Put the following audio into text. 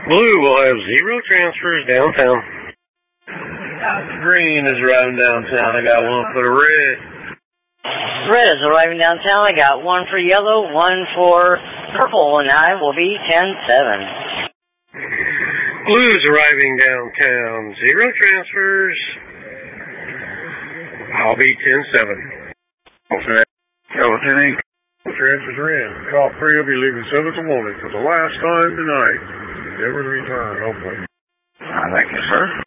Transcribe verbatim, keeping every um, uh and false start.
Blue will have zero transfers downtown. Green is arriving downtown. I got one for the red. Red is arriving downtown. I got one for yellow, one for purple, and I will be ten seven. Blue's arriving downtown. Zero transfers. I'll be ten seven. Lieutenant, transfers are in. Call three of you leaving seventh and wanted for the last time tonight. Never to return, hopefully. I thank you, sir.